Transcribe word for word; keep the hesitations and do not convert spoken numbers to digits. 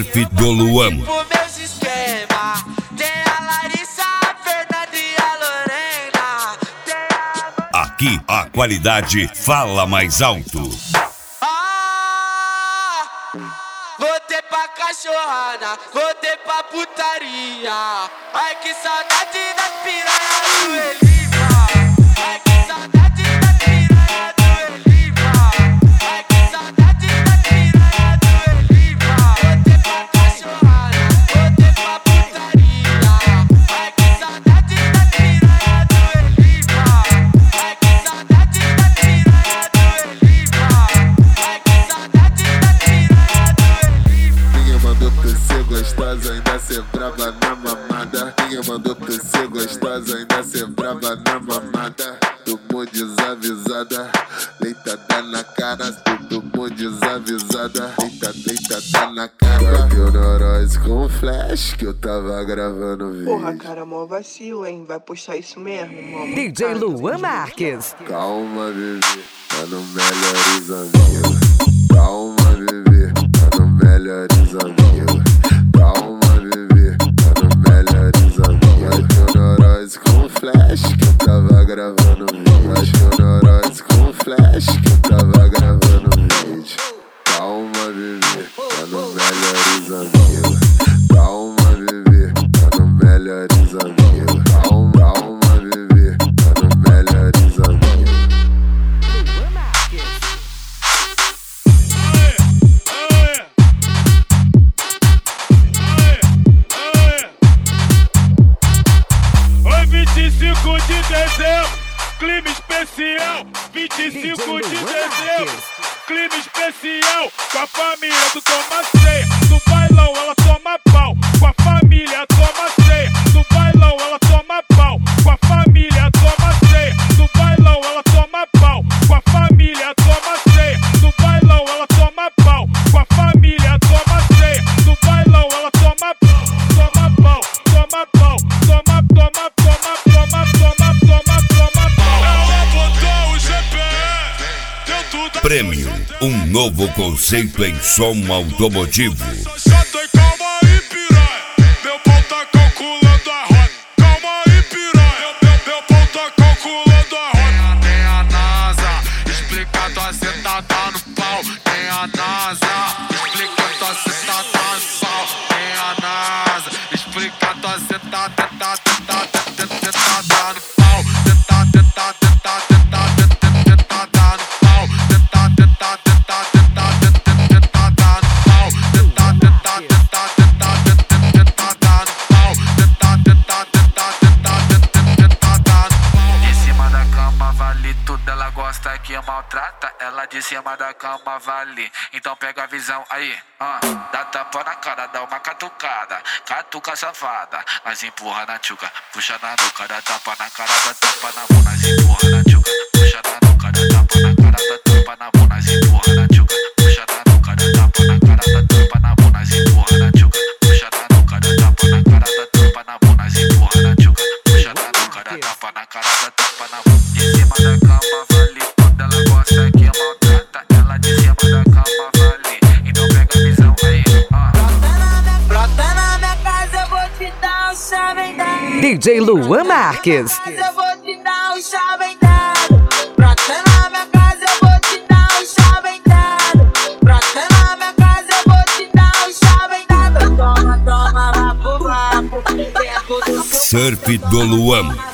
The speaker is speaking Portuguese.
Surf do Luan. Aqui a qualidade fala mais alto. Ah, voltei pra cachorrada, voltei pra putaria. Ai que saudade das piranha do Elipa. Ai que saudade das piranha do Elipa. Ai que saudade das piranha do Elipa. Voltei pra cachorrada, voltei pra putaria. Ai que saudade das piranha do Elipa. Ai que saudade das piranha do Elipa. Ai que saudade das piranha do Elipa. Ninguém mandou tu ser gostosa, ainda ser brava na mamada. Ninguém mandou tu ser gostosa, ainda ser brava na mamada. Tomou desavisada, deitada na cara. Tu tomou desavisada, deita, deitada na cara. Deu neurose com flash que eu tava gravando vídeo. Porra, cara, mó vacilo, hein? Vai postar isso mesmo, mano. D J Luan Marques. Calma, bebê, tá no melhores amigos. Calma, bebê, tá no melhores amigos. Calma, bebê, tá no melhores amigos. Deu neurose com flash que eu tava gravando vídeo. Deu neurose com flash que eu tava gravando vídeo. Calma, bebê, tá no melhores amigos. Calma, bebê, tá no melhores amigos. Calma, calma, bebê, tá no melhores amigos. vinte e cinco de dezembro, clima especial. vinte e cinco de dezembro, clima especial. Com a família tu toma ceia, no bailão ela toma pau. Com a família toma ceia, no bailão ela toma pau. Com a família toma ceia, no bailão ela toma pau. Com a família toma ceia, no bailão ela toma pau. Com a família toma ceia, no bailão ela toma pau. Toma pau, toma pau, toma, toma, toma, toma, toma, toma, toma pau. Ela botou o G P S, deu tudo. Prêmio, um novo conceito em som automotivo. Chata e calma aí, piranha. Meu pau tá calculando a rota. Calma aí, piranha. Meu, meu pau tá calculando a rota. Tem a NASA, explica tua sentada no pau. Tem a NASA, explica tua sentada no pau. Tem a NASA, explica tua sentada, sentada, sentada, sentada no pau. Sentada, sentada, sentada, sentada, sentada no pau. Sentada, sentada, sentada, sentada, sentada no pau. Sentada, sentada, sentada, sentada, sentada no pau. Sentada, sentada, sentada, sentada no pau. De cima da cama vale tudo, ela gosta que maltrata. Ela de cima da cama vale, então pega a visão aí, ah. Dá tapa na cara, dá uma catucada, catuca safada. Mas empurra na tchuca, puxa na nuca, dá tapa na cara, dá tapa na bunda. Mas empurra na tchuca, puxa na nuca, dá tapa na cara, dá tapa na bunda. Mas empurra na tchuca, puxa na nuca, dá tapa na cara, dá tapa na bunda. Mas empurra na tchuca, puxa na nuca, dá tapa na cara, dá tapa na bunda. Mas empurra na tchuca, puxa na nuca, dá tapa na cara, dá tapa na bunda. De cima da cama vale tudo, ela gosta que maltrata. Ela de cima da cama vale, então pega a visão aí, ah. Brota na minha casa, eu vou te dar um chave dado. D J Luan Marques. Eu vou te dar um chave dado. Brota na minha casa, eu vou te dar um chave dado. Brota na minha casa, eu vou te dar um chave dado. Toma, toma, vapo, vapo. Surf do Luan.